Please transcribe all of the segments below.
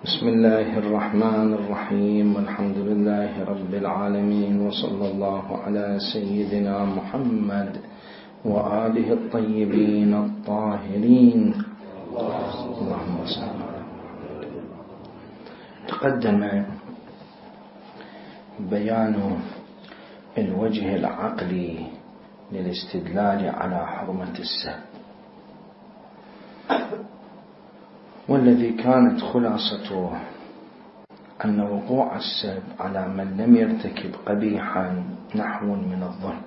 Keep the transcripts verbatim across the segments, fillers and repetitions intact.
بسم الله الرحمن الرحيم، والحمد لله رب العالمين، وصلى الله على سيدنا محمد وآله الطيبين الطاهرين. اللهم صل على محمد. تقدم بيان الوجه العقلي للاستدلال على حرمة السب، والذي كانت خلاصته أن وقوع السب على من لم يرتكب قبيحا نحو من الظلم،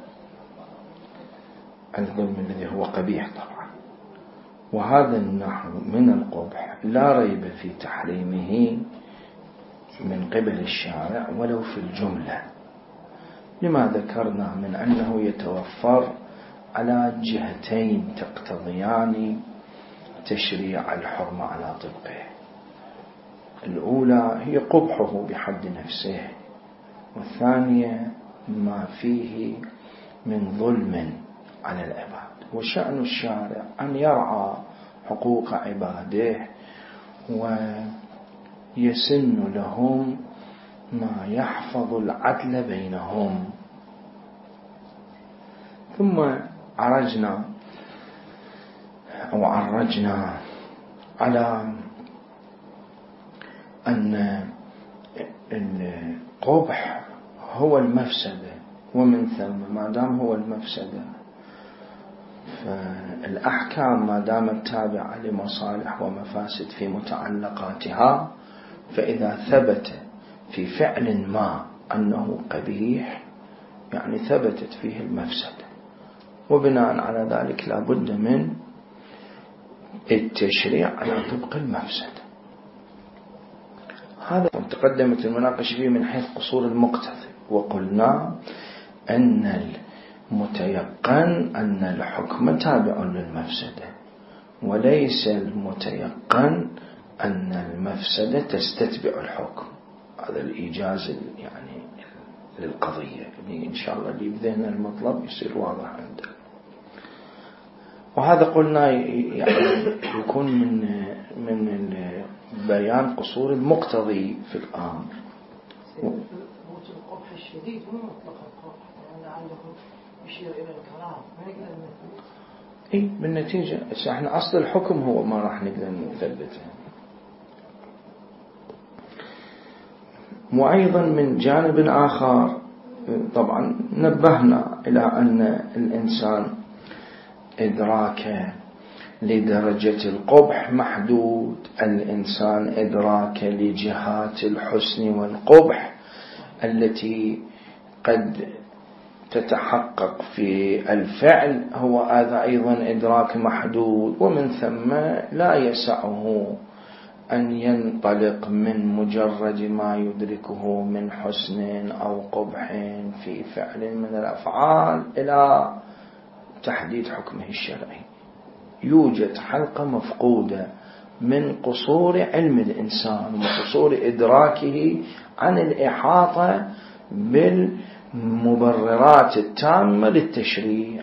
الظلم الذي هو قبيح طبعا، وهذا النحو من القبح لا ريب في تحريمه من قبل الشارع ولو في الجملة، لما ذكرنا من أنه يتوفر على جهتين تقتضيان تشريع الحرمة على طبقه. الأولى هي قبحه بحد نفسه، والثانية ما فيه من ظلم على العباد. وشأن الشارع أن يرعى حقوق عباده ويسن لهم ما يحفظ العدل بينهم. ثم عرجنا أو عرجنا على أن القبح هو المفسدة، ومن ثم ما دام هو المفسدة فالأحكام ما دامت تابعة لمصالح ومفاسد في متعلقاتها، فإذا ثبت في فعل ما أنه قبيح يعني ثبتت فيه المفسدة، وبناء على ذلك لا بد من التشريع على طبق المفسدة. هذا تقدمت المناقشة فيه من حيث قصور المقتضي، وقلنا أن المتيقن أن الحكم تابع للمفسدة، وليس المتيقن أن المفسدة تستتبع الحكم. هذا الإيجاز يعني للقضية، يعني إن شاء الله اللي بذهن المطلب يصير واضح عنده. وهذا قلنا يعني يكون من من بيان قصور المقتضي في الأمر. القبح الشديد مو مطلق القبح، يعني عندهم يشير إلى الكلام ما يقدر نثبت. إيه بالنتيجة إحنا أصل الحكم هو ما راح نقدر نثبته. وأيضا من جانب آخر طبعا نبهنا إلى أن الإنسان إدراك لدرجة القبح محدود، الإنسان إدراك لجهات الحسن والقبح التي قد تتحقق في الفعل هو هذا أيضا إدراك محدود، ومن ثم لا يسعه أن ينطلق من مجرد ما يدركه من حسن أو قبح في فعل من الأفعال إلى تحديد حكمه الشرعي. يوجد حلقة مفقودة من قصور علم الإنسان وقصور إدراكه عن الإحاطة بالمبررات التامة للتشريع،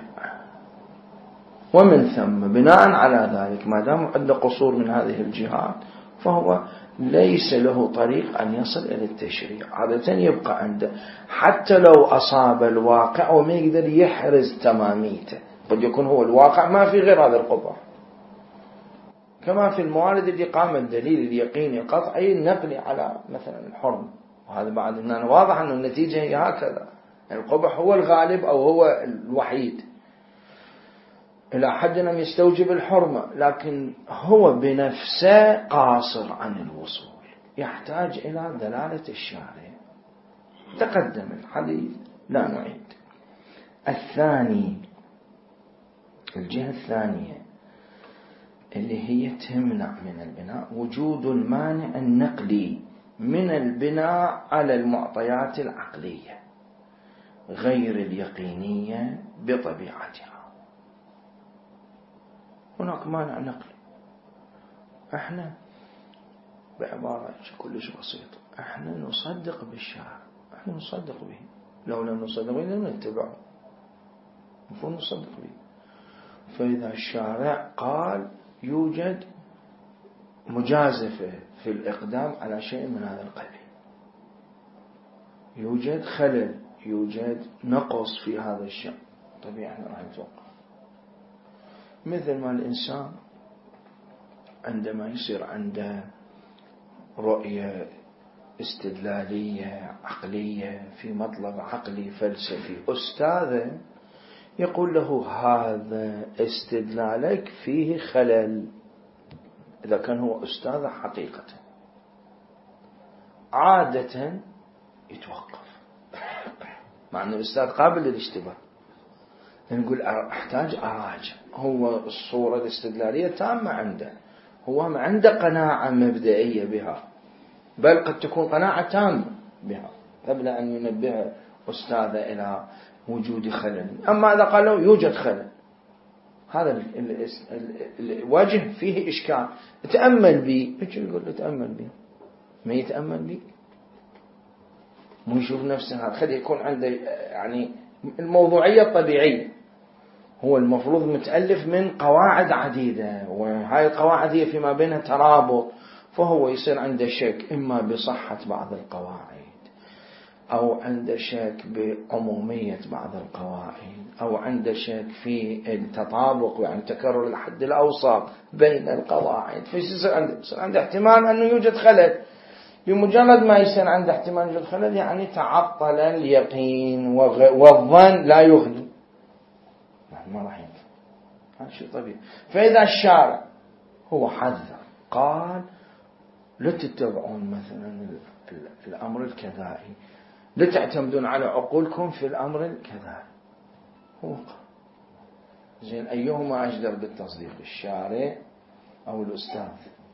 ومن ثم بناء على ذلك ما دام عنده قصور من هذه الجهات فهو ليس له طريق أن يصل إلى التشريع. عادة يبقى عنده حتى لو أصاب الواقع وما يقدر يحرز تماميته، قد يكون هو الواقع ما في غير هذا القبح، كما في الموارد اللي قام الدليل اليقيني قطعي النقلي على مثلا الحرم، وهذا بعد أننا واضح أن النتيجة هي هكذا، القبح هو الغالب أو هو الوحيد إلى حد أن يستوجب الحرمة، لكن هو بنفسه قاصر عن الوصول، يحتاج إلى دلالة الشارع. تقدم الحديث لا نعيد. الثاني، الجهة الثانية اللي هي تمنع من البناء، وجود المانع النقلي من البناء على المعطيات العقلية غير اليقينية بطبيعتها. هناك مانع نقلي، احنا بعبارة كلش بسيطة احنا نصدق بالشارع، احنا نصدق به، لو لم نصدق به لم نتبعه، المفروض نصدق به. فإذا الشارع قال يوجد مجازفة في الإقدام على شيء من هذا القبيل، يوجد خلل، يوجد نقص في هذا الشيء، طبيعي راح نتوقف. مثل ما الإنسان عندما يصير عنده رؤية استدلالية عقلية في مطلب عقلي فلسفي، أستاذه يقول له هذا استدلالك فيه خلل، إذا كان هو أستاذ حقيقة عادة يتوقف، مع أن الأستاذ قابل للاشتباه، نقول أحتاج أراجع. هو الصورة الاستدلالية تامة عنده، هو عنده قناعة مبدئية بها، بل قد تكون قناعة تامة بها قبل أن ينبه أستاذه إلى وجود خلل. أما إذا قال له يوجد خلل، هذا الوجه فيه إشكال، تأمل بي، ايش يقول له تأمل بي؟ ما يتأمل بي، مو يشوف نفسه، هذا خلي يكون عنده يعني الموضوعية الطبيعية. هو المفروض متألف من قواعد عديدة، وهاي القواعد هي فيما بينها ترابط، فهو يصير عنده شك إما بصحة بعض القواعد، أو عنده شك بعمومية بعض القواعد، أو عنده شك في التطابق يعني تكرر الحد الأوسط بين القواعد، فيصير عنده, عنده احتمال أنه يوجد خلل. بمجرد ما يصير عنده احتمال يوجد خلل يعني تعطل اليقين، والظن لا يغني، ما راح ينفع، هذا شيء طبيعي. فإذا الشارع هو حذر قال لا تتبعون مثلا الأمر الكذائي، لا تعتمدون على عقولكم في الأمر الكذائي، هو قال زين أيهما أجدر بالتصديق، الشارع أو الأستاذ؟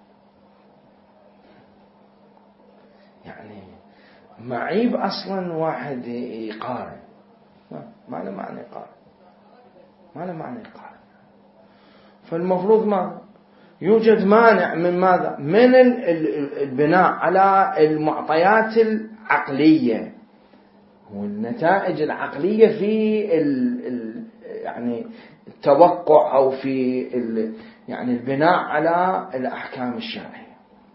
يعني معيب أصلا واحد يقارن، ما له معنى يقارن، ما له معنى يقارن. فالمفروض ما يوجد مانع من ماذا؟ من البناء على المعطيات العقلية والنتائج العقلية في ال ال يعني التوقع أو في ال يعني البناء على الأحكام الشرعية.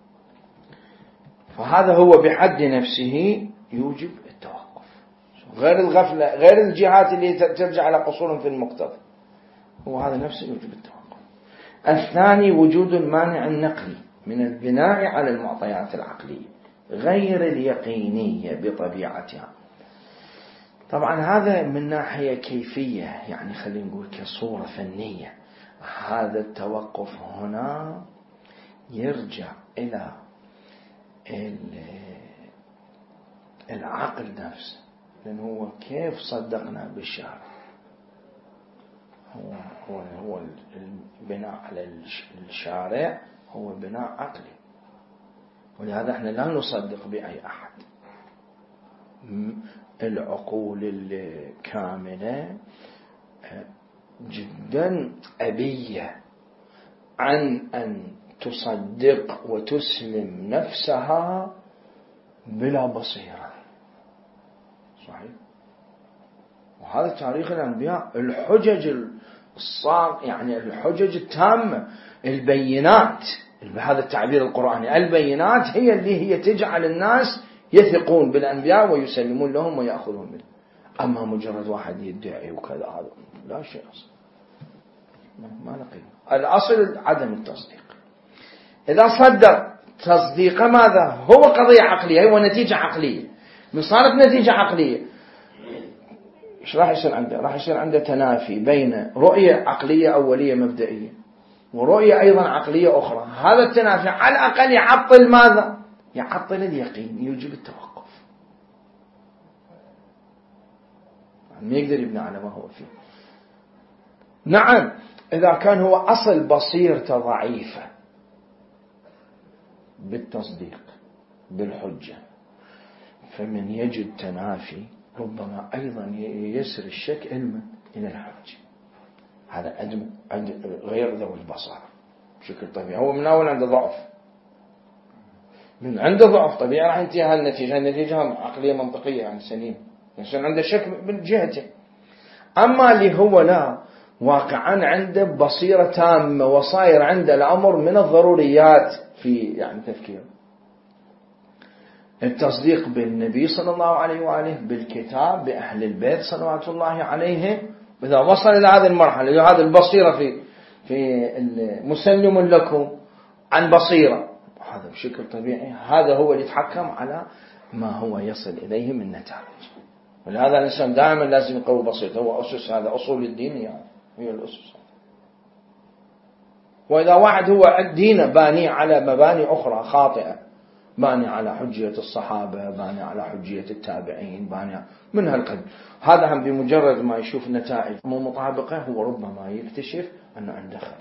فهذا هو بحد نفسه يوجب التوقف، غير الغفلة، غير الجهات اللي ترجع على قصور في المقتضى، هو هذا نفسه يوجب التوقف. الثاني وجود المانع النقلي من البناء على المعطيات العقلية غير اليقينية بطبيعتها. طبعا هذا من ناحية كيفية، يعني خلينا نقول كصورة فنية، هذا التوقف هنا يرجع إلى العقل نفسه، لأنه هو كيف صدقنا بالشارع، هو هو هو البناء على الشارع هو بناء عقلي، ولهذا احنا لا نصدق بأي أحد. العقول الكاملة جدا أبية عن أن تصدق وتسلم نفسها بلا بصيرة، صحيح؟ وهذا تاريخ الأنبياء، الحجج الصار يعني الحجج التامة، البينات بهذا التعبير القرآني، البينات هي اللي هي تجعل الناس يثقون بالأنبياء ويسلمون لهم ويأخذون منهم. أما مجرد واحد يدعي وكذا هذا لا شيء أصلا، ما نقيم. الأصل عدم التصديق. إذا صدق تصديق ماذا؟ هو قضية عقلية، هو نتيجة عقلية، من صارت نتيجة عقلية إيش راح يصير عنده؟ راح يصير عنده تنافي بين رؤية عقلية أولية مبدئية ورؤية أيضا عقلية أخرى. هذا التنافي على الأقل يعطل ماذا؟ يعطل اليقين، يوجب التوقف، ما يقدر يبني على ما هو فيه. نعم إذا كان هو أصل بصيرته ضعيفة بالتصديق بالحجة، فمن يجد تنافي ربما أيضا يسر الشك علما إلى الحجة. هذا عند غير ذوي البصر بشكل طبيعي، هو من أول عنده ضعف، من عنده ضعف طبيعي راح ينتهي هالنتيجة، النتيجة عقلية منطقية يعني سليم، عشان عنده شك من جهته. أما اللي هو لا واقعا عنده بصيرة تامة وصاير عنده الأمر من الضروريات في يعني تفكيره. التصديق بالنبي صلى الله عليه وآله، بالكتاب، بأهل البيت صلوات الله عليهم. إذا وصل إلى هذه المرحلة، هذه البصيرة في في مسلم لكم عن بصيرة، هذا بشكل طبيعي هذا هو اللي يتحكم على ما هو يصل إليه من نتائج. ولهذا الإنسان دائما لازم يقوي بصيرته، هو أسس، هذا أصول الدين يعني هي الأسس. وإذا واحد هو دينه باني على مباني أخرى خاطئة، باني على حجية الصحابة، باني على حجية التابعين، باني من هالقدر، هذا هم بمجرد ما يشوف نتائج مو مطابقة هو ربما يكتشف أنه عنده خلل.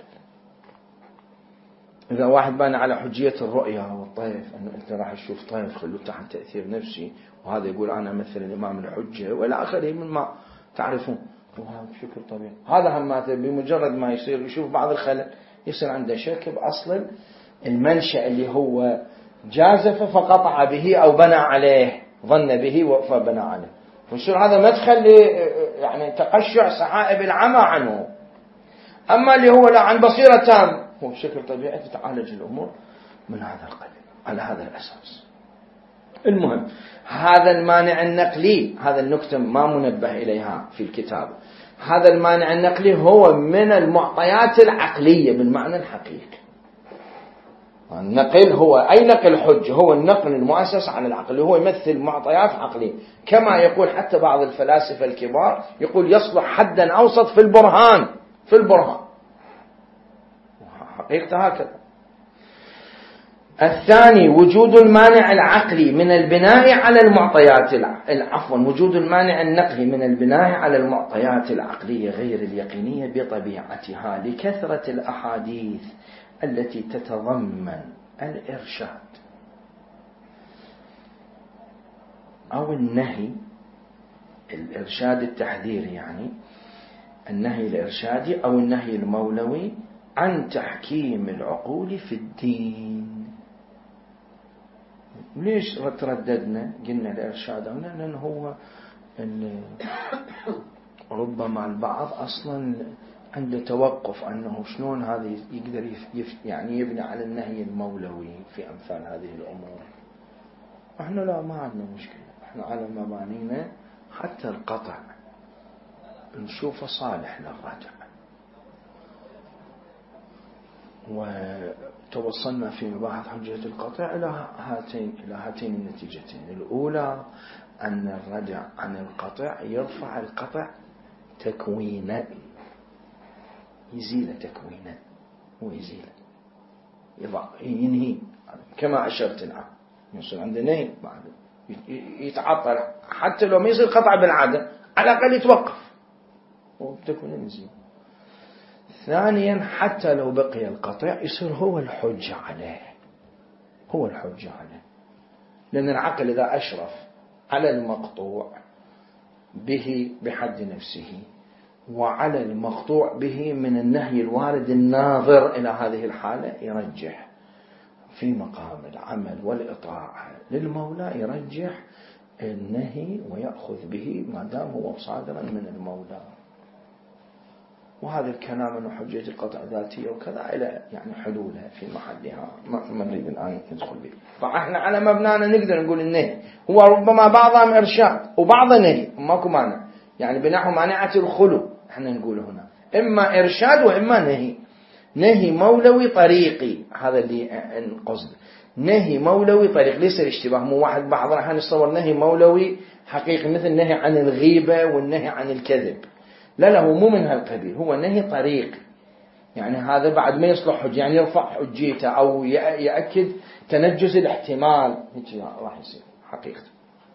إذا واحد باني على حجية الرؤية والطيف، أنه أنت راح تشوف طيف خلوه تحت تأثير نفسي، وهذا يقول أنا مثل الإمام الحجة وإلى آخره مما تعرفون، وهذا بشكل طبيعي. هذا هم بمجرد ما يصير يشوف بعض الخلل يصير عنده شك بأصل المنشأ اللي هو جازف فقطع به أو بنى عليه، ظن به فبنى عليه، ويصير هذا مدخل يعني تقشع سحائب العمى عنه. أما اللي هو لا عن بصيرة تام هو بشكل طبيعي تتعالج الأمور من هذا القبيل على هذا الأساس. المهم هذا المانع النقلي، هذا النكتة ما منبه إليها في الكتاب، هذا المانع النقلي هو من المعطيات العقلية بالمعنى الحقيقي. النقل هو أي نقل حج، هو النقل المؤسس على العقل، هو يمثل معطيات عقلية، كما يقول حتى بعض الفلاسفة الكبار يقول يصلح حدا أوسط في البرهان، في البرهان حقيقة هكذا. الثاني وجود المانع العقلي من البناء على المعطيات عفوا وجود المانع النقلي من البناء على المعطيات العقلية غير اليقينية بطبيعتها لكثرة الأحاديث التي تتضمن الإرشاد أو النهي، الإرشاد التحذيري يعني النهي الإرشادي أو النهي المولوي عن تحكيم العقول في الدين. ليش ترددنا قلنا الإرشاد هنا؟ لأنه هو ربما البعض أصلا عنده توقف أنه شلون هذا يقدر يعني يبني على النهي المولوي في أمثال هذه الأمور. احنا لا ما عندنا مشكلة، احنا على مبانينا حتى القطع نشوفه صالح للرجع. وتوصلنا في مباحث حجية القطع إلى هاتين إلى هاتين النتيجتين. الأولى أن الرجع عن القطع يرفع القطع تكوينا، يزيل تكوينا، هو يزيل يضع ينهي كما أشرت الآن. يصير عنده نهي بعد يتعطل حتى لو ما يصير قطع بالعادة على الأقل يتوقف وتكوين يزيل. ثانيا حتى لو بقي القطع يصير هو الحجة عليه، هو الحجة عليه، لأن العقل إذا أشرف على المقطوع به بحد نفسه وعلى المقطوع به من النهي الوارد الناظر إلى هذه الحالة يرجح في مقام العمل والإطاعة للمولى، يرجح النهي ويأخذ به ما دام هو صادرا من المولى. وهذا الكلام أنه حجية القطع ذاتية وكذا إلى يعني حلولها في محلها ما نريد الآن ندخل به. فإحنا على مبنانا نقدر نقول النهي هو ربما بعضها إرشاد وبعضها نهي، ماكو مانع يعني بنحو مانعة الخلو احنا نقول هنا إما إرشاد وإما نهي. نهي مولوي طريقي هذا اللي قصده، نهي مولوي طريق ليس الاشتباه. مو واحد بعض راح نتصور نهي مولوي حقيقي مثل النهي عن الغيبة والنهي عن الكذب، لا لا هو مو من هالقبيل، هو نهي طريقي يعني هذا بعد ما يصلح حج يعني يرفع حجيته أو يأكد تنجز الاحتمال راح يصير حقيقة.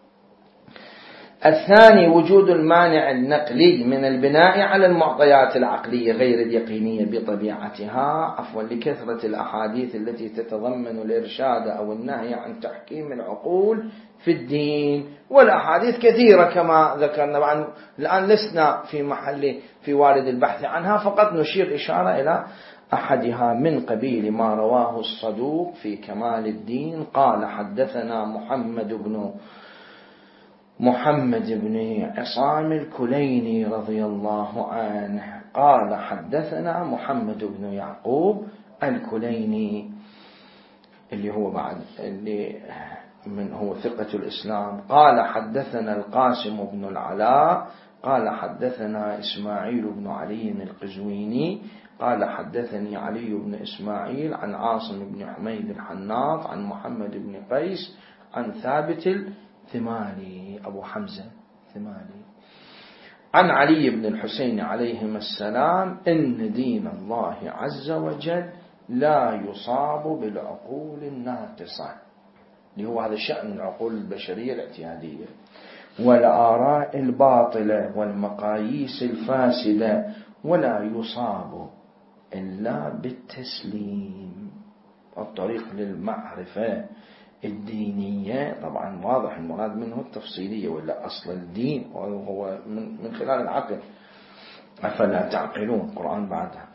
الثاني وجود المانع النقلي من البناء على المعطيات العقلية غير اليقينية بطبيعتها عفوا لكثرة الأحاديث التي تتضمن الإرشاد أو النهي عن تحكيم العقول في الدين. والأحاديث كثيرة كما ذكرنا، الآن لسنا في محل في وارد البحث عنها، فقط نشير إشارة إلى أحدها من قبيل ما رواه الصدوق في كمال الدين قال حدثنا محمد بن محمد بن عصام الكليني رضي الله عنه قال حدثنا محمد بن يعقوب الكليني اللي هو بعد اللي من هو ثقة الإسلام. قال حدثنا القاسم بن العلاء قال حدثنا إسماعيل بن علي القزويني قال حدثني علي بن إسماعيل عن عاصم بن حميد الحناط عن محمد بن قيس عن ثابت الثمالي أبو حمزة ثمالي عن علي بن الحسين عليهما السلام إن دين الله عز وجل لا يصاب بالعقول الناقصة، اللي هو هذا شأن العقول البشرية الاعتيادية، والآراء الباطلة والمقاييس الفاسدة، ولا يصاب إلا بالتسليم. الطريق للمعرفة الدينية طبعا واضح المراد منه التفصيلية، ولا أصل الدين وهو من خلال العقل. أفلا تعقلون القرآن بعدها.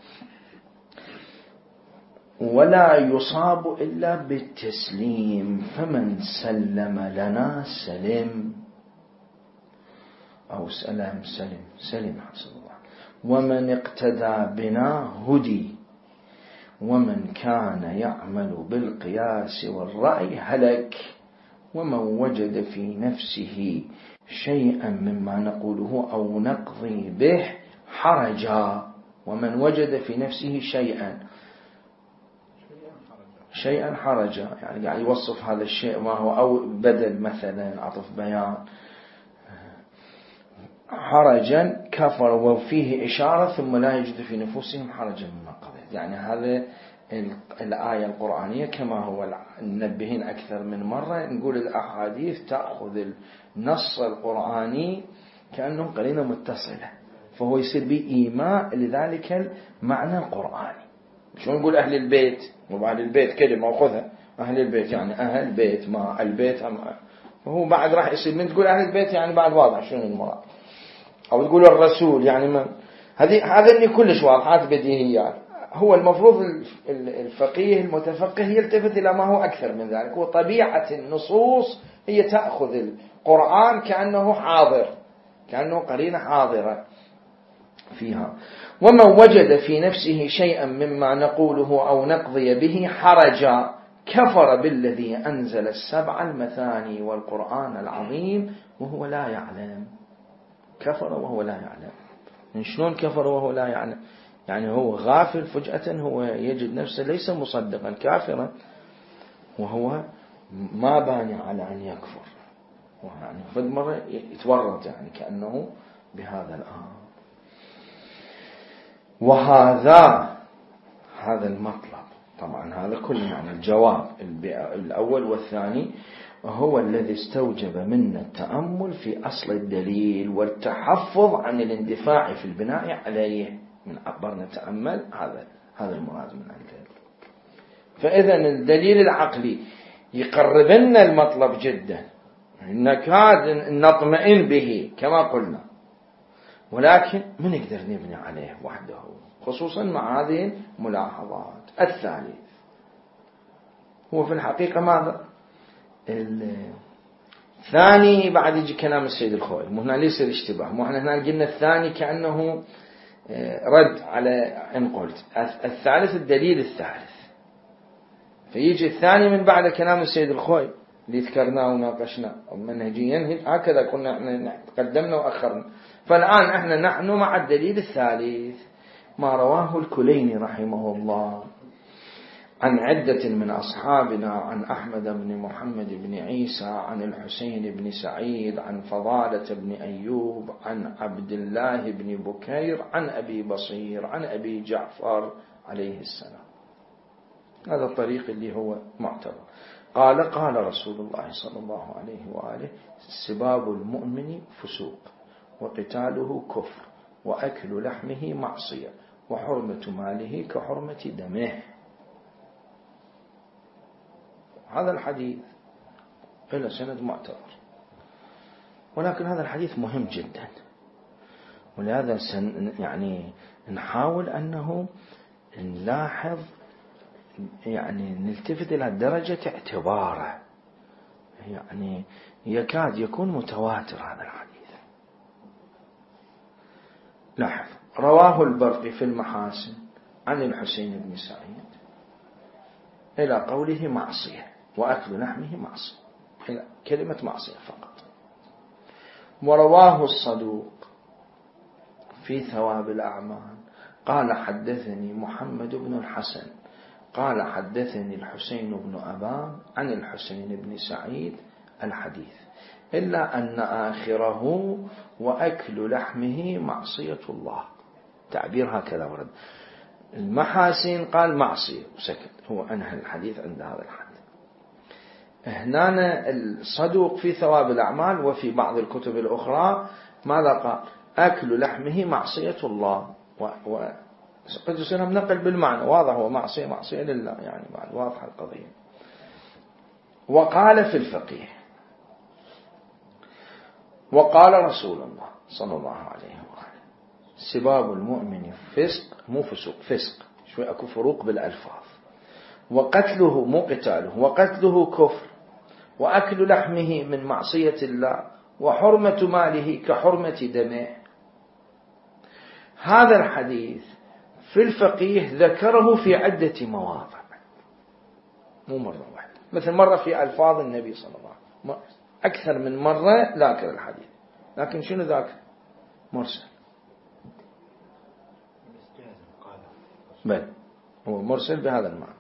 ولا يصاب إلا بالتسليم، فمن سلم لنا سلم أو سلم سلم سلم حسن الله، ومن اقتدى بنا هدي، ومن كان يعمل بالقياس والرأي هلك، ومن وجد في نفسه شيئا مما نقوله أو نقضي به حرجا. ومن وجد في نفسه شيئا شيئا حرجا، يعني قاعد يوصف هذا الشيء ما هو، أو بدل مثلا عطف بيان حرجا كفر وفيه إشارة ثم لا يجد في نفوسهم حرجا مما قضيت. يعني هذا الآية القرآنية كما هو ننبهين أكثر من مرة، نقول الأحاديث تأخذ النص القرآني كأنه قرينة متصلة، فهو يصير بإيماء لذلك المعنى القرآني. شو نقول أهل البيت، وبعد البيت كلمة أخذها أهل البيت يعني أهل بيت ما البيت هم، فهو بعد راح يصير من تقول أهل البيت يعني بعد واضح شنو المراد، أو تقول الرسول يعني من هذه هذا اللي كلش واضحات بديهيات. هو المفروض الفقيه المتفقه يلتفت إلى ما هو أكثر من ذلك، وطبيعة النصوص هي تأخذ القرآن كأنه حاضر، كأنه قرينة حاضرة فيها. ومن وجد في نفسه شيئا مما نقوله أو نقضي به حرجا كفر بالذي أنزل السبع المثاني والقرآن العظيم وهو لا يعلم. كفر وهو لا يعلم. من شلون كفر وهو لا يعلم؟ يعني هو غافل فجأة، هو يجد نفسه ليس مصدقا كافرا، وهو ما باني على أن يكفر، يعني فد مرة يتورط يعني كأنه بهذا الآن. وهذا هذا المطلب طبعا هذا كله يعني الجواب الأول والثاني هو الذي استوجب منا التأمل في أصل الدليل والتحفظ عن الاندفاع في البناء عليه. من أكبر نتأمل هذا هذا المراد من الدليل. فإذا الدليل العقلي يقرب لنا المطلب جدا، نكاد نطمئن به كما قلنا، ولكن ما نقدر نبني عليه وحده، خصوصا مع هذه الملاحظات. الثالث هو في الحقيقة ماذا؟ الثاني بعد يجي كلام السيد الخوئي، مو هنا ليس الاشتباه، مو احنا هنا قلنا الثاني كأنه رد على ان قلت. الثالث الدليل الثالث، فيجي الثاني من بعد كلام السيد الخوئي اللي ذكرناه وناقشناه منهجيا، هكذا كنا احنا تقدمنا وأخرنا. فالآن احنا نحن مع الدليل الثالث ما رواه الكليني رحمه الله عن عدة من أصحابنا، عن أحمد بن محمد بن عيسى، عن الحسين بن سعيد، عن فضالة بن أيوب، عن عبد الله بن بكير، عن أبي بصير، عن أبي جعفر عليه السلام. هذا الطريق اللي هو معتبر. قال قال رسول الله صلى الله عليه وآله: سباب المؤمن فسوق، وقتاله كفر، وأكل لحمه معصية، وحرمة ماله كحرمة دمه. هذا الحديث إلى سند معتبر، ولكن هذا الحديث مهم جدا، ولهذا يعني نحاول أنه نلاحظ يعني نلتفت إلى درجة اعتباره، يعني يكاد يكون متواتر هذا الحديث. لاحظ رواه البرقي في المحاسن عن الحسين بن سعيد إلى قوله معصية وأكل لحمه معصية، إلى كلمة معصية فقط. ورواه الصدوق في ثواب الأعمال قال حدثني محمد بن الحسن قال حدثني الحسين بن أبان عن الحسين بن سعيد الحديث، إلا أن آخره وأكل لحمه معصية الله، تعبير هكذا ورد. المحاسن قال معصية وسكت، هو أنهى الحديث عند هذا الحد. هنا الصدوق في ثواب الأعمال وفي بعض الكتب الأخرى ماذا قال؟ أكل لحمه معصية الله، وقد يصير نقل بالمعنى واضح، هو معصية معصية لله، يعني بعد واضح القضية. وقال في الفقيه وقال رسول الله صلى الله عليه وآله سباب المؤمن فسق، مو فسوق، فسق، شوي أكو فروق بالألفاظ. وقتله مو قتاله، وقتله كفر، وأكل لحمه من معصية الله، وحرمة ماله كحرمة دمه. هذا الحديث في الفقيه ذكره في عدة مواضع، مو مرة واحدة، مثل مرة في ألفاظ النبي صلى الله عليه وسلم، أكثر من مرة ذاكر الحديث، لكن شنو ذاك؟ مرسل. بل هو مرسل بهذا المعنى.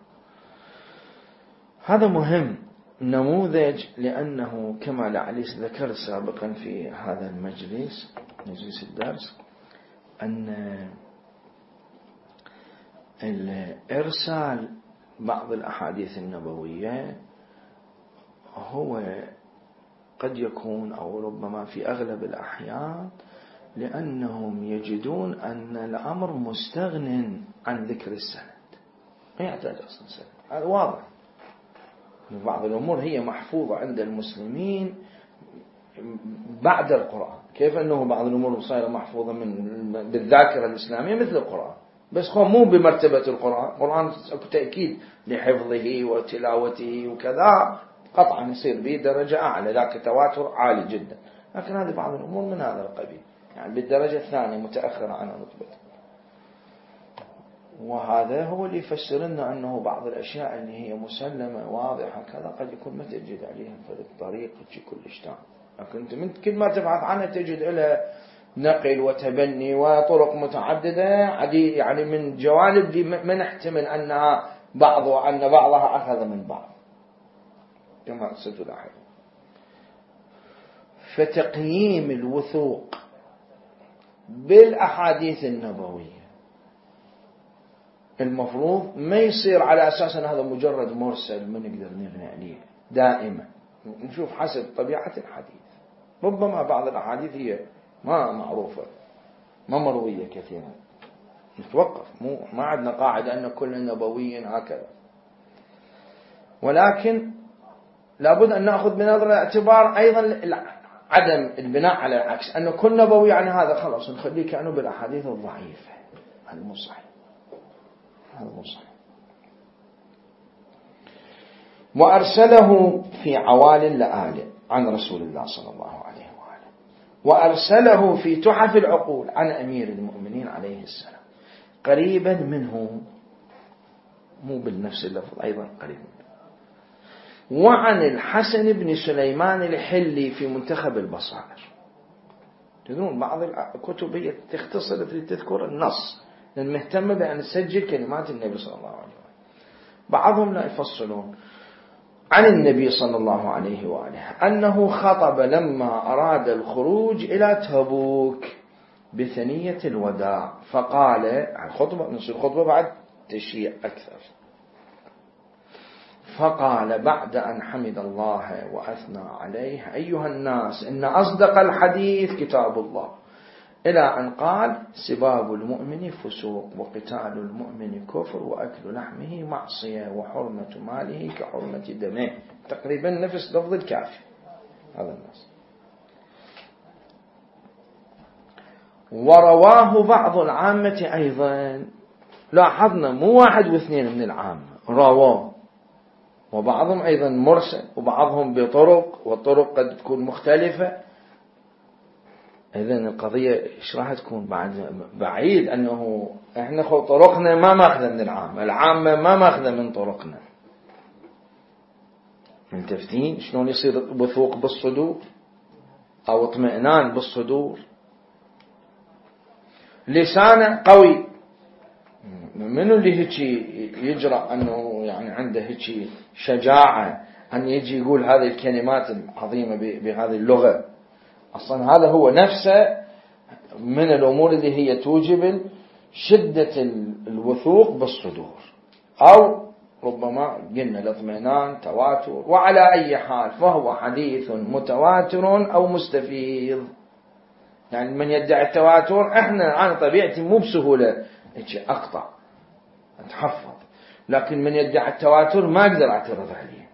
هذا مهم نموذج، لأنه كما لعلي ذكر سابقا في هذا المجلس مجلس الدرس أن الإرسال بعض الأحاديث النبوية هو قد يكون أو ربما في أغلب الأحيان لأنهم يجدون أن الأمر مستغن عن ذكر السند، ما يحتاج أصلا سند، هذا واضح. بعض الأمور هي محفوظة عند المسلمين بعد القرآن، كيف أنه بعض الأمور صايرة محفوظة من بالذاكرة الإسلامية مثل القرآن، بس هو مو بمرتبة القرآن. القرآن تأكيد لحفظه وتلاوته وكذا، قطعا يصير به درجة أعلى، ذاك تواتر عالي جدا، لكن هذه بعض الأمور من هذا القبيل، يعني بالدرجة الثانية متأخرة عن رتبته. وهذا هو اللي يفسر لنا أنه بعض الأشياء اللي هي مسلمة واضحة كذا قد يكون ما تجد عليها في الطريق كل اشتام، لكن أنت من كل ما تبحث عنها تجد إلى نقل وتبني وطرق متعددة عدي، يعني من جوانب دي ما نحتمل أنها بعض وأن بعضها أخذ من بعض كما ستلاحظ. فتقييم الوثوق بالأحاديث النبوية المفروض ما يصير على أساس أن هذا مجرد مرسل ما نقدر نغني عليه، دائما نشوف حسب طبيعة الحديث. ربما بعض الأحاديث هي ما معروفة ما مروية كثيرا، نتوقف، مو ما عندنا قاعدة أن كل نبوي هكذا، ولكن لابد أن نأخذ بنظر الاعتبار أيضا عدم البناء على العكس، أن كل نبوي يعني هذا خلاص نخليه كأنه بالأحاديث الضعيفة، هذا مو صحيح، هذا مو صحيح. وأرسله في عوال لآل عن رسول الله صلى الله عليه وآله، وأرسله في تحف العقول عن أمير المؤمنين عليه السلام قريبا منه، مو بالنفس اللفظ، أيضا قريب منه. وعن الحسن بن سليمان الحلي في منتخب البصائر. تدرون بعض الكتب هي تختصر لتذكر النص، المهتمة بأن تسجل كلمات النبي صلى الله عليه وآله، بعضهم لا يفصلون. عن النبي صلى الله عليه وآله أنه خطب لما أراد الخروج إلى تبوك بثنية الوداع، فقال الخطبة نصير خطبة بعد تشيع أكثر، فقال بعد أن حمد الله وأثنى عليه: أيها الناس إن أصدق الحديث كتاب الله، إلى أن قال: سباب المؤمن فسوق، وقتال المؤمن كفر، وأكل لحمه معصية، وحرمة ماله كحرمة دمه، تقريبا نفس لفظ الكافي. هذا الناس. ورواه بعض العامة أيضا، لاحظنا مو واحد واثنين من العامة رواه، وبعضهم أيضا مرسل، وبعضهم بطرق، والطرق قد تكون مختلفة. إذن القضية إيش راح تكون بعد بعيد أنه إحنا خو طرقنا ما ماخذة من العامة، العامة ما ماخذة من طرقنا. ملتفتين شلون يصير وثوق بالصدور أو اطمئنان بالصدور؟ لسانه قوي، منو اللي هيك يجرأ أنه يعني عنده هيك شجاعة أن يجي يقول هذه الكلمات العظيمة بهذه اللغة؟ أصلا هذا هو نفسه من الأمور اللي هي توجب شدة الوثوق بالصدور، أو ربما قلنا الاطمئنان تواتر. وعلى أي حال فهو حديث متواتر أو مستفيض. يعني من يدعي التواتر احنا عن طبيعتي مو بسهولة أقطع أتحفظ، لكن من يدعي التواتر ما أقدر أعترض عليه.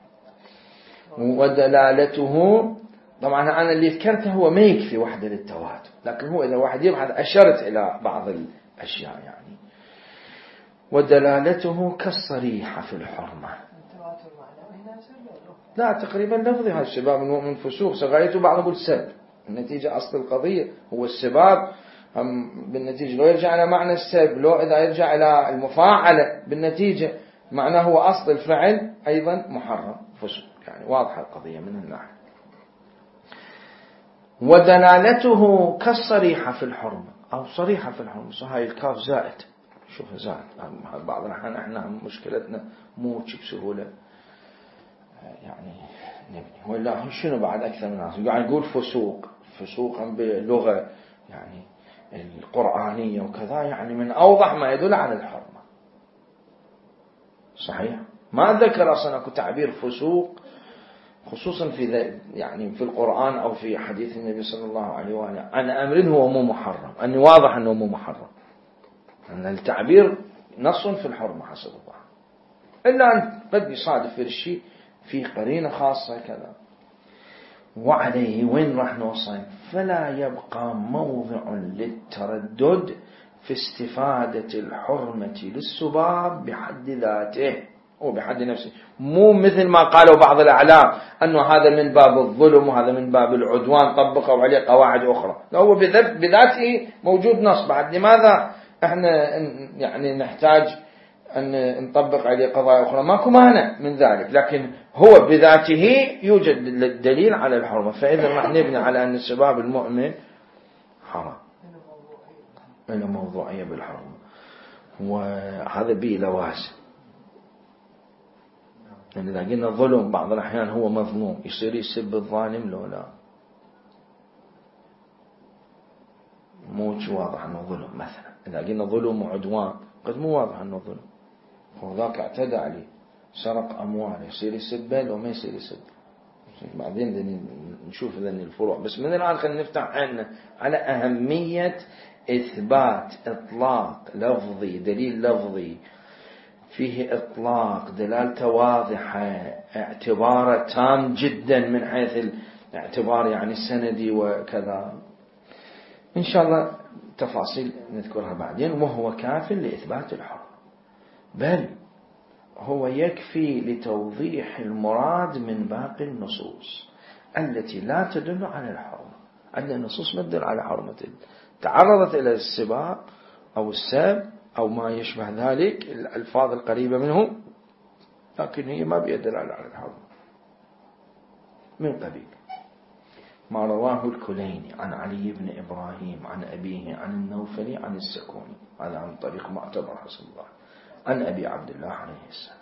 ودلالته طبعا أنا اللي ذكرته هو ما يكفي وحده للتواتر، لكن هو إذا واحد يبحث أشرت إلى بعض الأشياء يعني. ودلالته كالصريحة في الحرمة. لا تقريبا لفظي هذا السباب من فسوق سغايته، بعض يقول سب. النتيجة أصل القضية هو السباب، هم بالنتيجة لو يرجع إلى معنى السب، لو إذا يرجع إلى المفاعلة بالنتيجة معناه هو أصل الفعل أيضا محرم فسوق. يعني واضحة القضية من الناحية. ودلالته كالصريحة في الحرمة أو صريحة في الحرمة. هاي الكاف زائد، شوف زائد. بعض الأحيان احنا مشكلتنا مو بسهولة يعني نبني، ولا شنو بعد أكثر من الناس قاعد يقول فسوق فسوقا بلغة يعني القرآنية وكذا، يعني من أوضح ما يدل على الحرمة. صحيح ما ذكر أصلا أكو تعبير فسوق خصوصا في يعني في القرآن أو في حديث النبي صلى الله عليه وآله عن أمر هو مو محرم، أني واضح أنه مو محرم، أن التعبير نص في الحرمة حسب الله، إلا أن قد يصادف في الشيء في قرينة خاصة كذا. وعليه وين راح نوصل؟ فلا يبقى موضع للتردد في استفادة الحرمة للسباب بحد ذاته أو بحد نفسه، مو مثل ما قالوا بعض الأعلام أنه هذا من باب الظلم وهذا من باب العدوان طبقوا عليه قواعد أخرى. لا، هو بذاته موجود نص. بعد لماذا احنا يعني نحتاج أن نطبق عليه قضايا أخرى؟ ماكو مانع من ذلك، لكن هو بذاته يوجد الدليل على الحرمة. فإذا راح نبني على أن سباب المؤمن حرام، إنه موضوعية بالحرمة، وهذا به لوازم. يعني إذا قلنا ظلم بعض الأحيان هو مظلوم يصير يسب الظالم لو لا مو واضح أنه ظلم. مثلا إذا قلنا ظلم وعدوان قد مو واضح أنه ظلم، هو ذاك اعتدى عليه سرق أموال يصير يسبه لو ما يصير يسب. بعدين نشوف ذني الفروع، بس من الآن خلينا نفتح عنا على أهمية إثبات إطلاق لفظي، دليل لفظي فيه إطلاق دلالته واضحة، اعتباره تام جدا من حيث الاعتبار يعني السندي وكذا. إن شاء الله تفاصيل نذكرها بعدين. وهو كاف لإثبات الحرمة، بل هو يكفي لتوضيح المراد من باقي النصوص التي لا تدل على الحرمة. عندنا نصوص ما تدل على حرمة، تعرضت إلى السباب أو السب أو ما يشبه ذلك الألفاظ القريبة منه، لكن هي ما بيدل على الحرمة. من قبيل ما رواه الكليني عن علي بن إبراهيم عن أبيه عن النوفلي عن السكوني، هذا عن طريق معتبر حسن الله، عن أبي عبد الله عليه السلام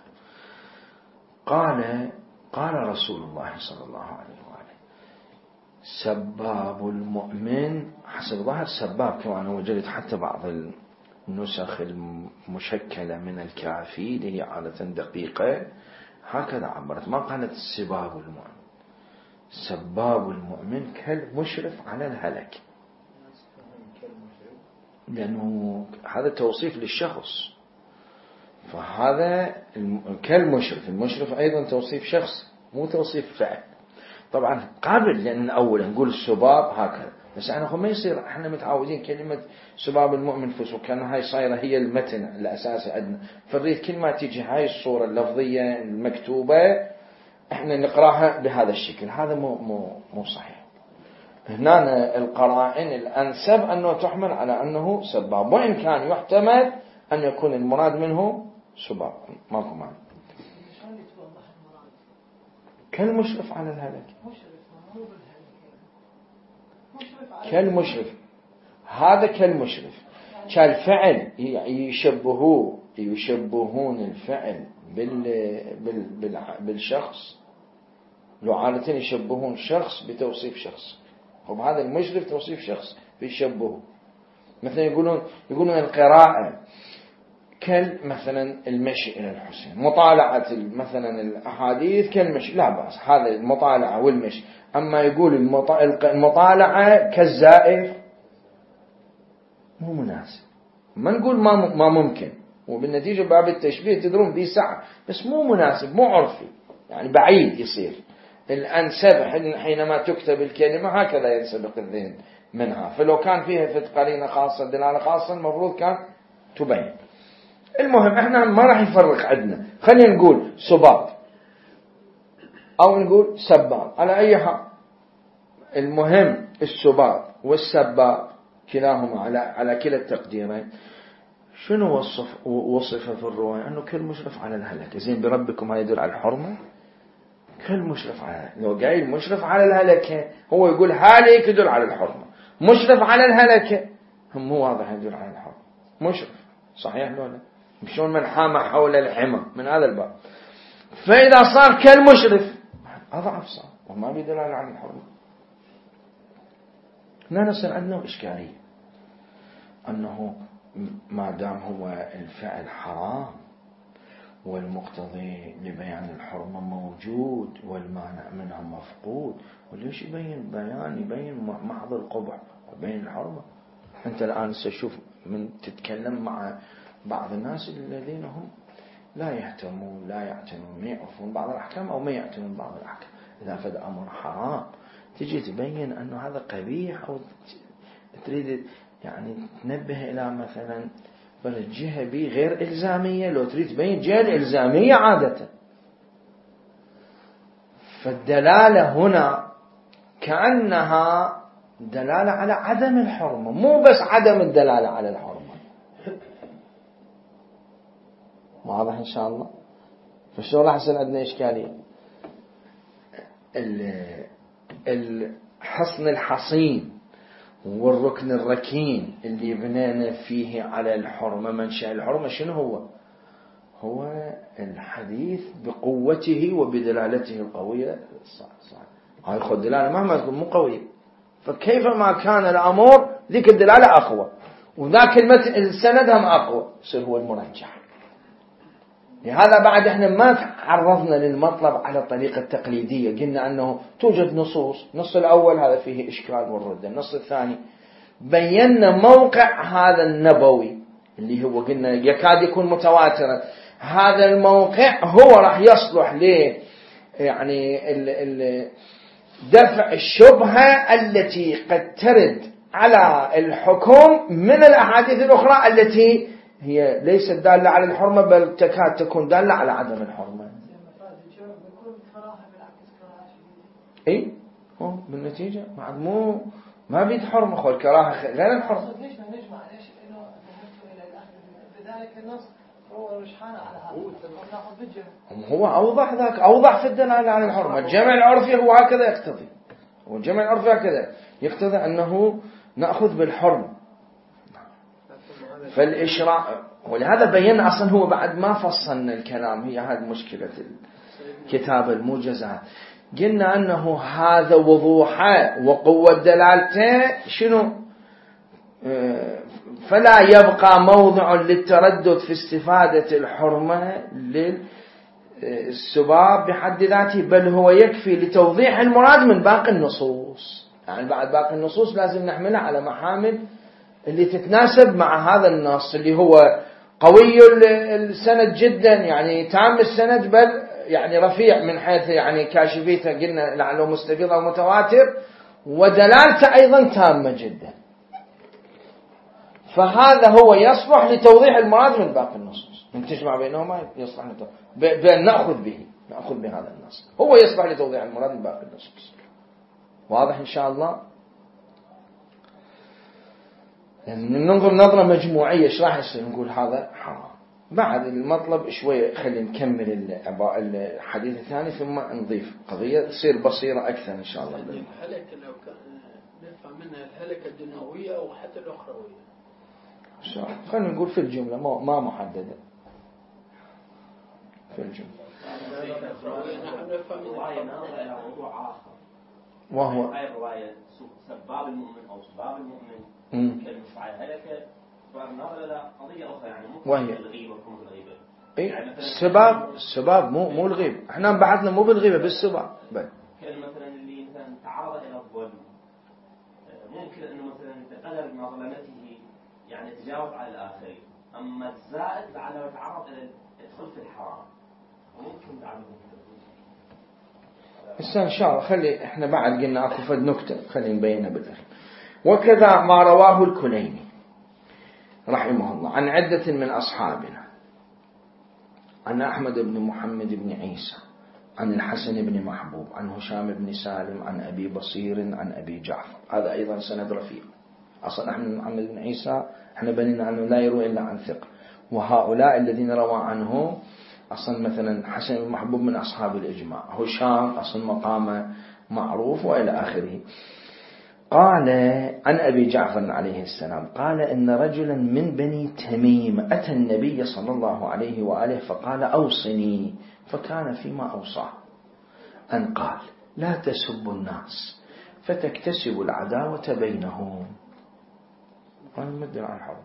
قال قال رسول الله صلى الله عليه وآله: سباب المؤمن، حسب ظاهر سباب كما وجدت حتى بعض النسخ المشكلة من الكافي اللي هي عادة دقيقة هكذا عبرت، ما قالت سباب المؤمن. سباب المؤمن كالمشرف على الهلك، لأنه هذا توصيف للشخص، فهذا كالمشرف، المشرف أيضا توصيف شخص مو توصيف فعل. طبعا قابل لأن أولا نقول السباب هكذا، بس أنا ما يصير احنا متعودين كلمة سباب المؤمن فسوق، كان هاي صايرة هي المتن الأساسي عندنا، فريد كل ما تيجي هاي الصورة اللفظية المكتوبة احنا نقراها بهذا الشكل، هذا مو مو مو صحيح. هنا القرائن الأنسب أنه تحمل على أنه سباب، وإن كان يحتمل أن يكون المراد منه سباب. ماكو معنى. كالمشرف على الهلك، كالمشرف، هذا كالمشرف، كالفعل يشبهوه يشبهون الفعل بال بال بال بالشخص، لو عادة يشبهون شخص بتوصيف شخص، هم هذا المشرف توصيف شخص بيشبهه. مثلا يقولون يقولون القراءة كال مثلا المشي إلى الحسين، مطالعة مثلا الأحاديث كالمشي، لا بأس، هذا المطالعة والمشي. أما يقول المطالعة كالزائر مو مناسب، ما نقول ما ما ممكن، وبالنتيجة باب التشبيه تدرون ذي سعة، بس مو مناسب، مو عرفي، يعني بعيد يصير. الأنسب حينما تكتب الكلمة هكذا ينسبق الذهن منها، فلو كان فيها في قرينة خاصة دلالة خاصة المفروض كان تبين. المهم احنا ما راح يفرق عندنا، خلينا نقول سباب او نقول سباب على اي حال. المهم السباب والسباب كلاهما على على كلا التقديرين. شنو وصف وصف في الرواية؟ انه كل مشرف على الهلكة. زين بربكم هذا يدل على الحرمة؟ كل مشرف على، لو قايل مشرف على الهلكة هو يقول هالك يدل على الحرمة، مشرف على الهلكة هم مو واضح يدل على الحرمة. مشرف صحيح لولا شلون من حام حول الحمى من هذا الباب. فإذا صار كالمشرف أضعف صار وما بيدل على الحرمة. هنا نصير عندنا إشكالية أنه ما دام هو الفعل حرام والمقتضي لبيان الحرمة موجود والمانع منها مفقود، وليش يبين بيان يبين محض القبح ويبين الحرمة؟ أنت الآن ستشوف من تتكلم مع بعض الناس الذين هم لا يهتمون لا يعتنون ما يعرفون بعض الأحكام أو ما يعتنون بعض الأحكام، إذا فد أمر حرام تجي تبين أنه هذا قبيح، أو تريد يعني تنبه إلى مثلا الجهة بي غير إلزامية، لو تريد تبين جهة الإلزامية عادة. فالدلالة هنا كأنها دلالة على عدم الحرمة، مو بس عدم الدلالة على الحرمة. واضح إن شاء الله؟ فالشغل راح يصير عندنا إشكالية. الحصن الحصين والركن الركين اللي بنينا فيه على الحرمة، منشأ الحرمة شنو هو؟ هو الحديث بقوته وبدلالته القوية. صح صح، هاي خذ دلالة مهما تكون مو قوية، فكيف ما كان الأمر ذيك الدلالة أقوى وذاك السند هم أقوى، يصير هو المرجح. لهذا بعد احنا ما تعرضنا للمطلب على الطريقة التقليدية، قلنا أنه توجد نصوص، النص الأول هذا فيه إشكال والردة، النص الثاني بينا موقع هذا النبوي اللي هو قلنا يكاد يكون متواترا، هذا الموقع هو راح يصلح ل يعني ال ال دفع الشبهة التي قد ترد على الحكم من الأحاديث الأخرى التي هي ليست دالة على الحرمة بل تكاد تكون دالة على عدم الحرمة. اي هو بالنتيجة بعد مو ما بيد حرمة، خو الكراهة غير الحرمة. ليش ما نجمع ليش انه ذهبت الى الاخذ بذلك النص هو رجحان على هذا، هو اوضح ذاك اوضح في الدلالة على الحرمة. الجمع العرفي هو هكذا يقتضي، والجمع العرفي هكذا يقتضي انه نأخذ بالحرمة. فالإشراع، ولهذا بينا أصلا هو بعد ما فصلنا الكلام، هي هذه مشكلة الكتاب الموجزات. قلنا أنه هذا وضوحه وقوة دلالته شنو؟ فلا يبقى موضع للتردد في استفادة الحرمة للسباب بحد ذاته، بل هو يكفي لتوضيح المراد من باقي النصوص. يعني بعد باقي النصوص لازم نحملها على محامل اللي تتناسب مع هذا النص اللي هو قوي السند جدا، يعني تام السند، بل يعني رفيع من حيث يعني كاشفيته قلنا لعله مستفيض أو متواتر، ودلالته أيضا تامة جدا. فهذا هو يصلح لتوضيح المراد من باقي النصوص، من تجمع بينهما يصلح بأن نأخذ به نأخذ بهذا النص، هو يصلح لتوضيح المراد من باقي النصوص. واضح إن شاء الله؟ يعني ننظر نظرة مجموعية ايش راح يصير؟ نقول هذا حرام. بعد المطلب شوية خلينا نكمل الحديث الثاني ثم نضيف قضية تصير بصيرة أكثر إن شاء الله. الهلكة لو كان نفهم منها الهلكة الدنيوية أو حتى الأخروية. خلينا نقول في الجملة ما ما محددة في الجملة. نحن نفهم منها موضوع آخر وهو هاي الرواية سباب المؤمن أو سباب المؤمن كلمة صحيح هلكة سباب النظر إلى قضية أخرى يعني مو الغيبة وكم الغيبة. إيه السباب السباب مو مو الغيبة. إحنا بعدنا مو بالغيبة بالسباب. بل كلمة مثلا اللي مثلا تعرض إلى الظلم ممكن إنه مثلا تقدر بمظلمته يعني تجاوز على الآخرين. أما الزائد لعله يتعرض إلى يدخل في الحرام ممكن تعمل بس إن شاء الله خلي إحنا بعد قلنا أكو فد نكتة خلي نبينها بالآخر. وكذا ما رواه الكليني رحمه الله عن عدة من أصحابنا عن أحمد بن محمد بن عيسى عن الحسن بن محبوب عن هشام بن سالم عن أبي بصير عن أبي جعفر. هذا أيضا سند رفيع. أصلا أحمد بن محمد بن عيسى احنا بنينا أنه لا يروي إلا عن ثقة. وهؤلاء الذين روى عنه أصلا مثلا حسن بن محبوب من أصحاب الإجماع. هشام أصلا مقامه معروف وإلى آخره. قال عن أبي جعفر عليه السلام قال إن رجلا من بني تميم أتى النبي صلى الله عليه وآله فقال أوصني. فكان فيما أوصاه أن قال لا تسبوا الناس فتكتسب العداوة بينهم. أنا مدر عن حرم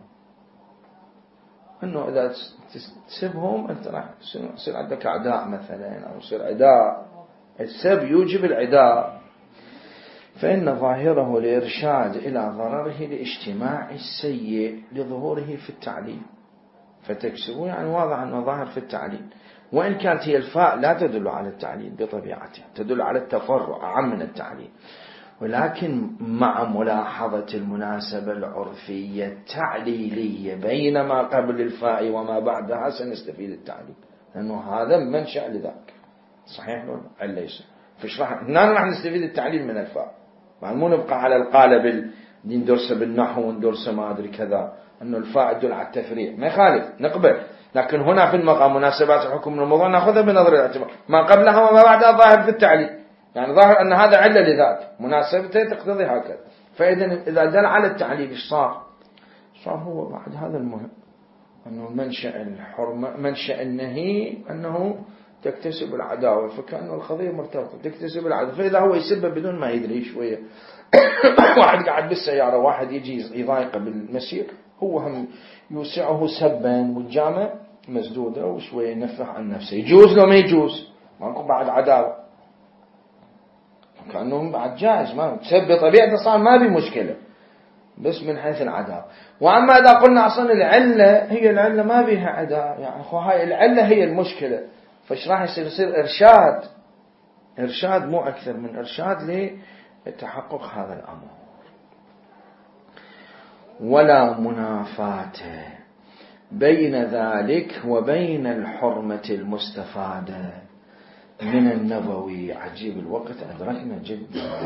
أنه إذا تسبهم أنت راح يصير عندك أعداء مثلا أو يصير عداء. السب يوجب العداء. فإن ظاهره الإرشاد إلى ضرره لاجتماع السيء لظهوره في التعليل. فتكسبه يعني واضح أنه ظاهر في التعليل. وإن كانت هي الفاء لا تدل على التعليل بطبيعتها تدل على التفرع أعم من التعليل. ولكن مع ملاحظة المناسبة العرفية التعليلية بين ما قبل الفاء وما بعدها سنستفيد التعليل لأنه هذا منشأ لذاك. صحيح ولا لا؟ ليس فش راح هنا راح نستفيد التعليل من الفاء. مو نبقى على القالب دي ندرسه بالنحو وندرسه ما أدري كذا أنه الفاء تدل على التفريع ما يخالف نقبل. لكن هنا في المقام مناسبات الحكم من الموضوع نأخذها بنظر الاعتبار ما قبلها وما بعدها ظاهر في التعليل. يعني ظاهر أن هذا علة لذات مناسبته تقتضي هكذا. فإذا إذا دل على التعليل إيش صار؟ صار هو بعد هذا المهم أنه منشأ الحرمة منشأ النهي أنه تكتسب العداوة. فكأنه القضية مرتبطة تكتسب العداوة. فإذا هو يسبب بدون ما يدري شوية واحد قاعد بالسيارة واحد يجي يضايقه بالمسير هو هم يوسعه سبا والجامع مسدودة وشوية ينفح عن نفسه. يجوز لو ما يجوز ما نكون بعد عداوة كأنه بعد جائز ما تسب طبيعته صار ما بي مشكلة بس من حيث العداوة. وأما إذا قلنا أصلا العلة هي العلة ما بيها عداوة يعني أخو هاي العلة هي المشكلة. فايش راح يصير يصير إرشاد إرشاد مو أكثر من إرشاد لتحقق هذا الأمر. ولا منافاة بين ذلك وبين الحرمة المستفادة من النبوي. عجيب الوقت أدركنا جدا.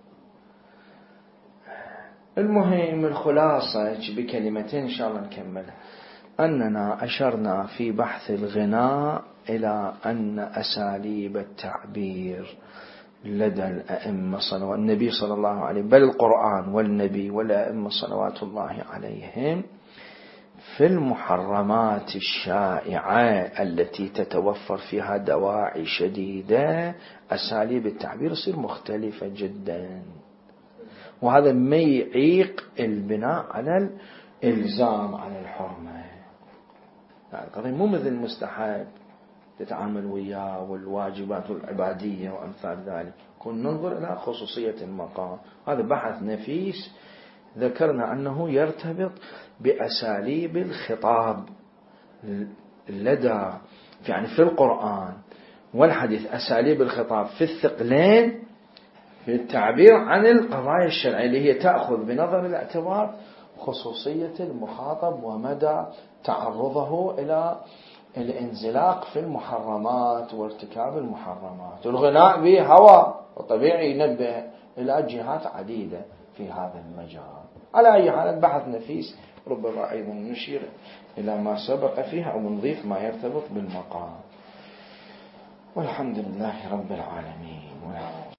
المهم الخلاصة بكلمتين إن شاء الله نكملها. أننا أشرنا في بحث الغناء إلى أن أساليب التعبير لدى الأئمة صلوات النبي صلى الله عليه بل القرآن والنبي والأئمة صلوات الله عليهم في المحرمات الشائعة التي تتوفر فيها دواعي شديدة أساليب التعبير يصير مختلفة جدا. وهذا ما يعيق البناء على الإلزام على الحرمة. يعني القضية مو مثل المستحب تتعامل وياه والواجبات العبادية وأمثال ذلك. كن ننظر إلى خصوصية المقام. هذا بحث نفيس ذكرنا أنه يرتبط بأساليب الخطاب لدى يعني في القرآن والحديث. أساليب الخطاب في الثقلين في التعبير عن القضايا الشرعية اللي هي تأخذ بنظر الاعتبار خصوصية المخاطب ومدى تعرضه إلى الانزلاق في المحرمات وارتكاب المحرمات. الغناء به هوى وطبيعي ينبه إلى جهات عديدة في هذا المجال. على أي حال بحث نفيس، ربما أيضا نشير إلى ما سبق فيها أو نضيف ما يرتبط بالمقام. والحمد لله رب العالمين.